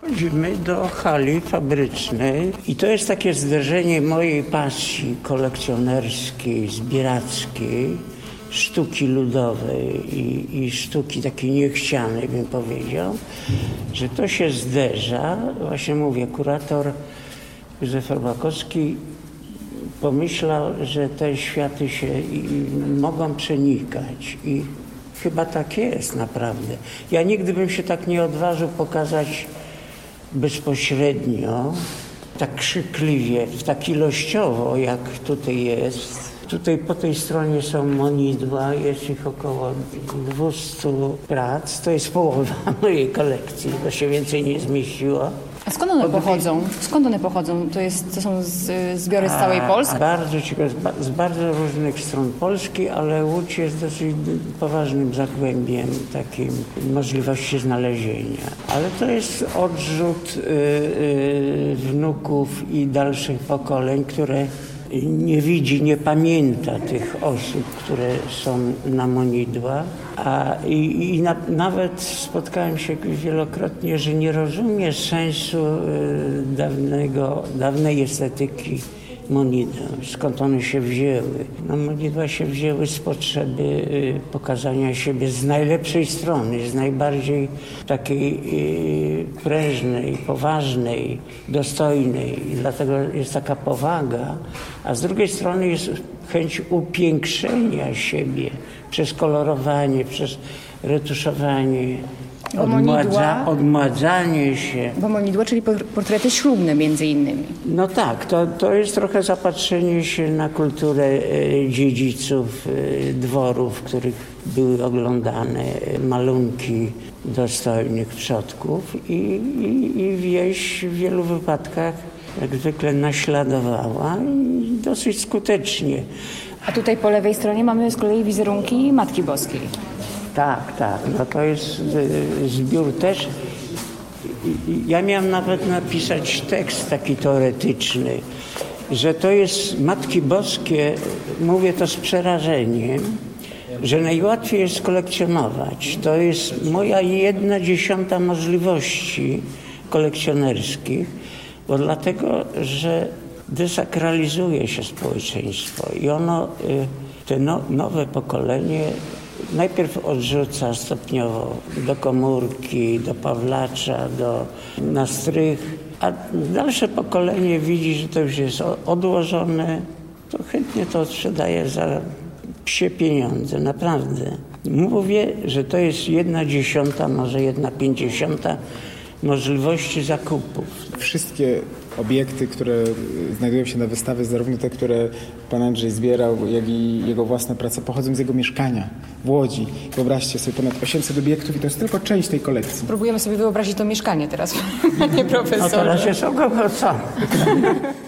Chodzimy do hali fabrycznej i to jest takie zderzenie mojej pasji kolekcjonerskiej, zbierackiej, sztuki ludowej i sztuki takiej niechcianej, bym powiedział, że to się zderza. Właśnie mówię, kurator Józef Orbakowski pomyślał, że te światy się mogą przenikać i chyba tak jest naprawdę. Ja nigdy bym się tak nie odważył pokazać bezpośrednio, tak krzykliwie, tak ilościowo, jak tutaj jest. Tutaj po tej stronie są monidła, jest ich około 200 prac. To jest połowa mojej kolekcji, bo się więcej nie zmieściło. A skąd one pochodzą? Skąd one pochodzą? To są zbiory z całej Polski? Bardzo ciekawe, z bardzo różnych stron Polski, ale Łódź jest dosyć poważnym zagłębiem takim możliwości znalezienia. Ale to jest odrzut wnuków i dalszych pokoleń, które nie widzi, nie pamięta tych osób, które są na monidłach. Nawet spotkałem się wielokrotnie, że nie rozumie sensu dawnej estetyki monidła, skąd one się wzięły. No, monidła się wzięły z potrzeby pokazania siebie z najlepszej strony, z najbardziej takiej prężnej, poważnej, dostojnej. I dlatego jest taka powaga, a z drugiej strony jest chęć upiększenia siebie przez kolorowanie, przez retuszowanie. Odmładzanie się. Bo monidła, czyli portrety ślubne między innymi. No tak, to jest trochę zapatrzenie się na kulturę dziedziców dworów, w których były oglądane malunki dostojnych przodków i wieś w wielu wypadkach jak zwykle naśladowała i dosyć skutecznie. A tutaj po lewej stronie mamy z kolei wizerunki Matki Boskiej. Tak. No to jest zbiór też. Ja miałem nawet napisać tekst taki teoretyczny, że to jest Matki Boskie, mówię to z przerażeniem, że najłatwiej jest kolekcjonować. To jest moja 1/10 możliwości kolekcjonerskich, bo dlatego, że desakralizuje się społeczeństwo i ono, te nowe pokolenie najpierw odrzuca stopniowo do komórki, do Pawlacza, na strych, a dalsze pokolenie widzi, że to już jest odłożone, to chętnie to sprzedaje za psie pieniądze, naprawdę. Mówię, że to jest 1/10, może 1/50 możliwości zakupów. Wszystkie obiekty, które znajdują się na wystawie, zarówno te, które pan Andrzej zbierał, jak i jego własne prace, pochodzą z jego mieszkania w Łodzi. Wyobraźcie sobie, ponad 800 obiektów i to jest tylko część tej kolekcji. Próbujemy sobie wyobrazić to mieszkanie teraz, panie profesorze. No teraz jest ogołocone.